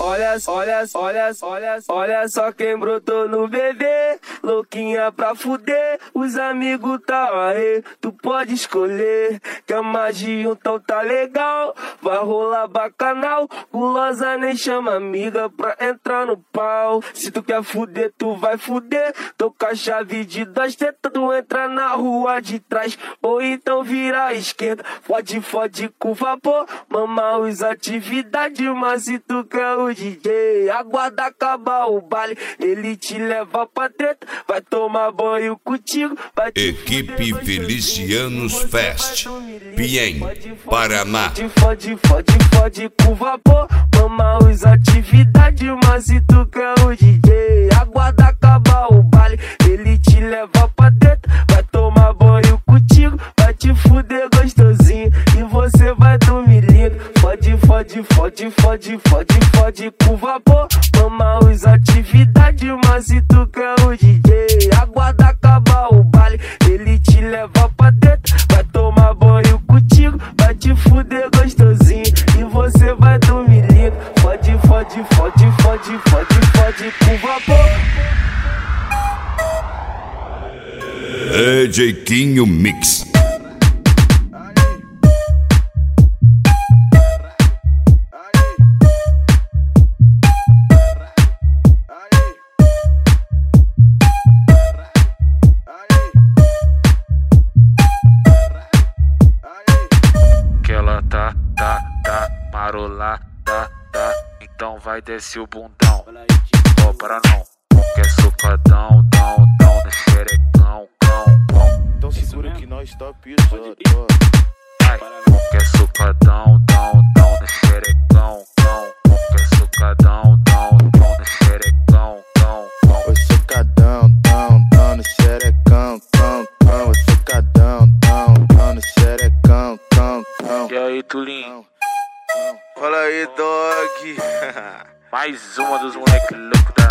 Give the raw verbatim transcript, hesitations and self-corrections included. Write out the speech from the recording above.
olha, olha, olha, olha, olha só quem brotou no bebê, louquinha pra fuder, os amigos tá aí, tu pode escolher, que a magia então tá legal, vai rolar bacanal, gulosa nem chama amiga pra entrar no pau, se tu quer fuder tu vai fuder, tô com a chave de dois tetas, tu entra na rua de trás, ou então vira à esquerda, fode, fode com vapor, mama os atividades, mas se tu quer o D J, aguarda acabar o baile, ele te leva pra treta, vai tomar banho contigo, vai te Equipe Felicianos Fest, Piém, Paraná. Fode, fode, fode com vapor, mama os atividades, mas se tu quer o D J, aguarda acabar o baile, ele te leva pra treta, vai tomar banho contigo, vai te fuder gostosinho, e você vai dormir lindo. Fode, fode, fode, fode, fode, fode com vapor, mama os atividades, mas se tu quer o D J, aguarda acabar o baile, ele te leva pra treta, vai tomar banho contigo, vai te fuder gostosinho, e você vai dormir lindo. Fode, fode, fode, fode, fode, fode com vapor. D J Quinho Mix. Que ela tá, tá, tá, marolada, tá, então vai descer o bundão, ó para não, quer socadão, dão, dão, no xerecão, cão, cão. Então segura que nós tá pisando. Ai, quer socadão, dão, dão, no xerecão, cão, quer socadão, dão, dão, no xerecão, cão, cão. Oi, socadão, dão, dão no xerecão, cão, cão. Oi, socadão, dão, dão no xerecão, cão, cão. E aí, Tulinho? Fala aí, dog. Mais uma dos moleque louco da